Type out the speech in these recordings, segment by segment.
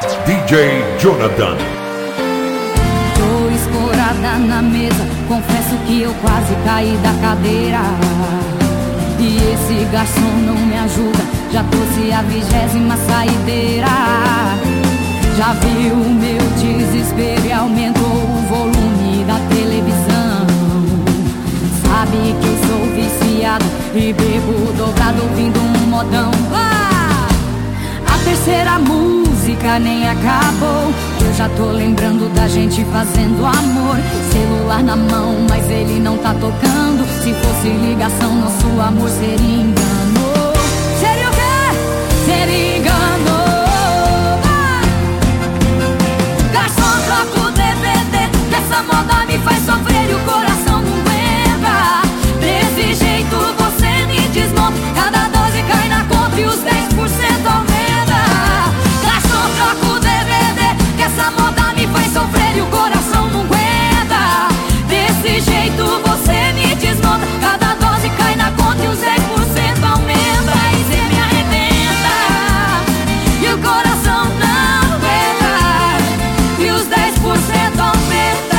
DJ Jonathan. Tô escorada na mesa, confesso que eu quase caí da cadeira. E esse garçom não me ajuda, já trouxe a 20ª saideira. Já viu o meu desespero e aumentou o volume da televisão. Sabe que eu sou viciado e bebo dobrado ouvindo um modão. A terceira música nem acabou, eu já tô lembrando da gente fazendo amor. Celular na mão, mas ele não tá tocando. Se fosse ligação, nosso amor seria engano. Seria o quê? Seria engano. Garçom, troca o DVD, que essa moda me faz sofrer e o coração não aguenta. Desse jeito você me desmonta, cada dose cai na conta e os 10% aumenta. Garçom, troca o DVD, que essa moda me faz sofrer e o coração não aguenta. Desse jeito você me desmonta, cada dose cai na conta e os 10% aumenta. E cê me arrebenta e o coração não aguenta, e os 10% aumenta.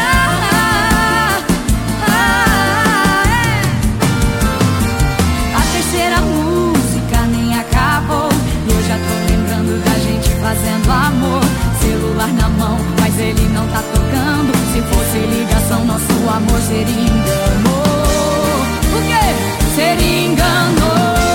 A terceira música nem acabou e eu já tô lembrando da gente fazendo amor. Celular na mão, mas ele não tá tocando. Se fosse ligação, nosso amor seria engano. O quê? Seria engano.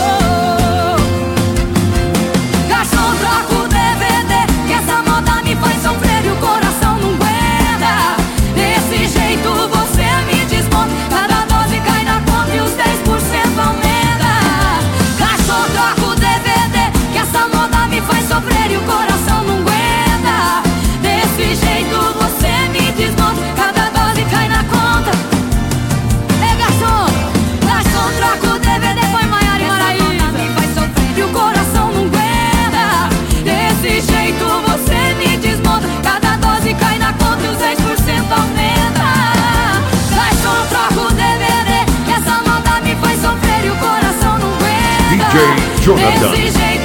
Garçom, troca o DVD, que essa moda me faz sofrer e o coração não aguenta. Desse jeito você me desmonta, cada dose cai na conta e os 10% aumenta. Garçom, troca o DVD, que essa moda me faz sofrer e o coração não aguenta. Desse jeito você me desmonta, cada dose cai na conta. Ei, garçom, garçom, troca o DVD, põe Maiara e Maraísa. Me faz sofrer e o coração não aguenta. Desse jeito você me desmonta, cada dose cai na conta e os 10% aumenta. Garçom, troca o DVD, que essa moda me faz sofrer e o coração não aguenta. DJ Jonathan. Desse jeito